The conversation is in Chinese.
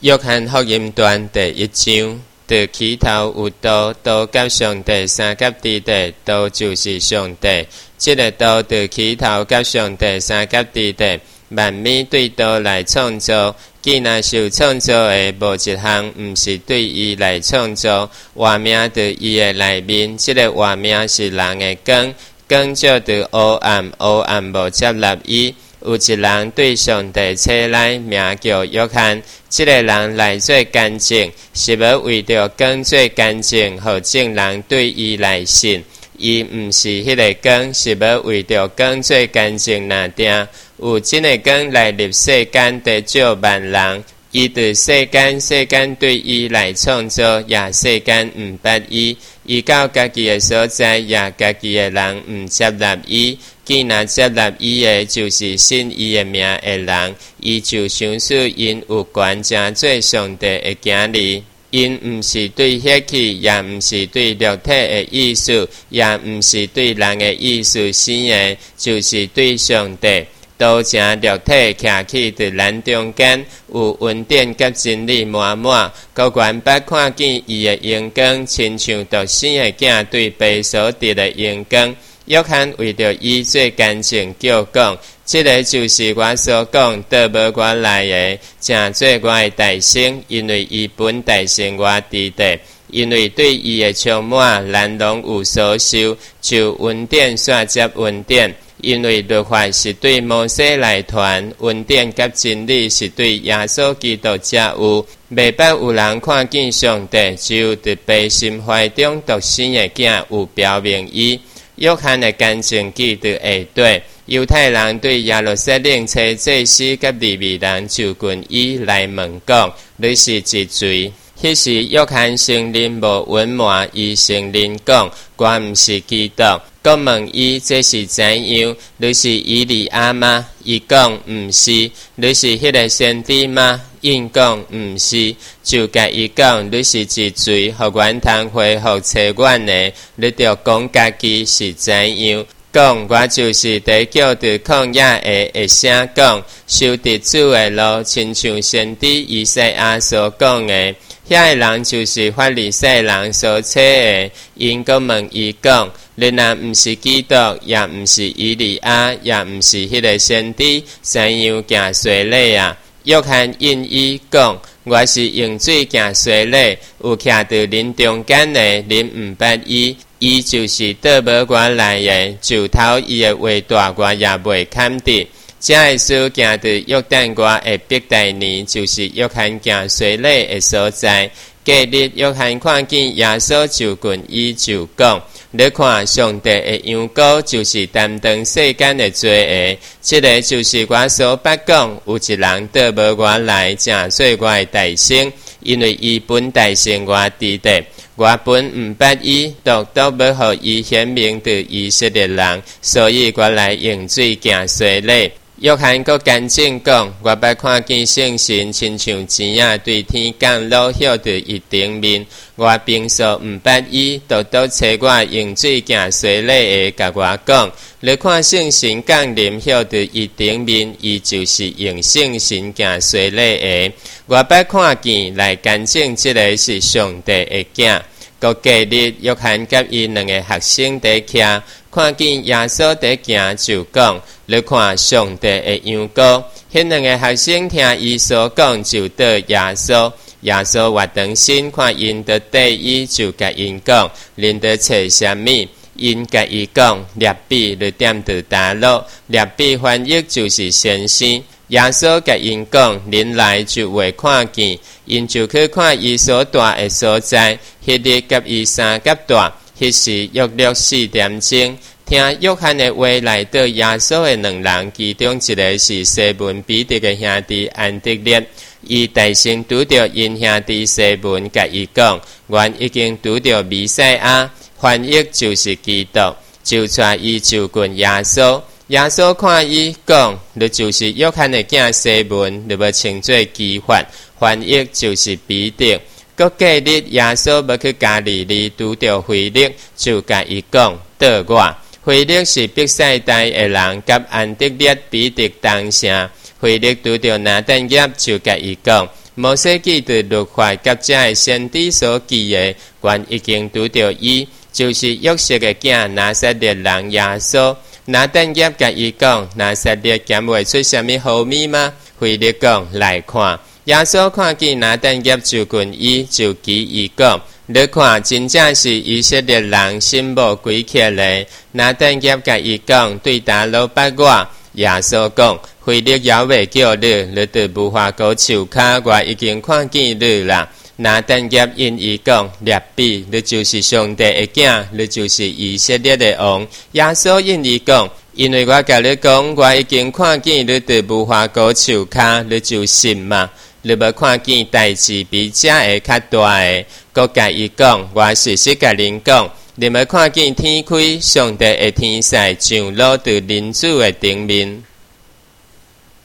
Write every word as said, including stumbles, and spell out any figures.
约翰福音段第一章，在起头有道，道甲上帝三甲伫地，道就是上帝。这个道在起头甲上帝三甲伫地，万物对道来创造。既然受创造的，无一项毋是对伊来创造。画面伫伊的内面，这个画面是人的光，光照伫黑暗，黑暗无接纳伊。有一人对上帝车来，名叫约翰。这个人来做干净，是要为着光做干净，互众人对伊来信。伊毋是迄个光，是要为着光做干净那定。有真个光来入世间，得救万人。伊对世间，世间对伊来创造，也世间毋捌伊。伊到家己的所在，也家己的人毋接纳伊。既然接纳伊的，就是信伊的名的人，伊就相信因有权正做上帝的囝儿。因毋是对血气，也毋是对肉体的意思，也毋是对人的意思生的，就是对上帝。道成肉体徛起伫咱中间，有恩典甲真理满满，高原捌看见伊的荣光，亲像独生的囝对爸所得的荣光。约翰为着伊做干净，叫讲，这个就是我所讲，倒无我来的，正做我的代生，因为伊本代生我伫地，因为对伊的充满，咱拢有所受，就恩典煞接恩典。因为律法是对摩西来传，恩典甲真理是对耶稣基督才有。未捌有人看见上帝，只有伫爸心怀中独生的囝有表明伊。约翰的干净记伫下底，犹太人对耶路撒冷初祭司甲利未人就近伊来问讲：你是一罪？迄时约翰承认无隐瞒，伊承认讲：我毋是基督。佮问伊这是怎样？你是以利亚吗？伊讲毋是。你是迄个先知吗？因讲毋是。就甲伊讲你是一罪，互阮通恢复找阮的，你着讲家己是怎样。讲我就是得叫伫旷野的，会声讲修直主的路，亲像先知以赛亚所讲的。遐个人就是法利赛人所找的。因佮问伊讲：你若毋是基督，也毋是以利亚，也毋是迄个先知，怎样行水礼啊？约翰因伊讲：我是用水行水礼，有徛伫恁中间的，恁毋捌伊。伊就是倒无我来的，就头伊的话大我也袂堪得。这个事行伫约旦河的北大年，就是约翰行水礼的所在。隔日，约翰看见耶稣就近伊，就讲：你看上帝的羊羔，就是担当世间的罪恶。这个就是我所捌讲，有一人倒无我来，正做我的代生，因为伊本代生我伫地。我本毋捌伊，独独要互伊显明伫以色列人，所以我来用水行水礼。约翰阁干净讲：我捌看见圣神亲像钱仔对天降落晓伫伊顶面。我平素毋捌伊，独独找我用水行水礼的，甲我讲：你看圣神降临晓伫伊顶面，伊就是用圣神行水礼的。我捌看见来干净，这个是上帝的囝。到隔日，约翰甲伊两个学生伫徛，看见耶稣伫行，就讲：你看上帝的羊羔。迄两个学生听伊所讲，就倒耶稣。耶稣活长身，看因伫缀伊，就甲因讲：恁伫找啥物？因甲伊讲：列比，你踮伫倒落？列比翻译就是先生。耶稣甲因讲：恁来就会看见。因就去看伊所住的所在。迄日甲伊三甲大，迄时约略四点钟。听约翰的话来到耶稣的两人，其中一个是西门彼得的兄弟安德烈。伊大声拄着因兄弟西门，甲伊讲：阮已经拄着弥赛亚，翻译就是基督。就带伊就近耶稣。耶稣看伊讲：你就是约翰的囝西门，你要称作基法，翻译就是彼得。隔隔日，耶稣要去加利利，拄着腓力，就甲伊讲：倒我。腓力是伯赛大的人，甲安德烈彼得同城。腓力拄着拿但业，就甲伊讲： 摩西记的律法甲这的先知所记的，原已经拄到伊，就是约瑟的囝拿撒勒人耶稣。拿但业甲伊讲，拿撒勒减袂出什么好米吗？腓力讲来看，耶稣看见拿但业就近伊，就记伊讲。你看，真正是以色列人心无归起来。拿但业甲伊讲，对打老八我。耶稣讲，腓力也未叫你，你就无法高手卡，我已经看见你啦。拿但业因伊讲，列比，你就是上帝的囝，你就是以色列的王。耶稣因伊讲，因为我甲你讲，我已经看见你，就无法高手卡，你就信嘛。你要看见代志比这个较大的，佮甲伊讲，我实实甲恁讲，你要看见天开，上帝的天使降落伫人子的顶面。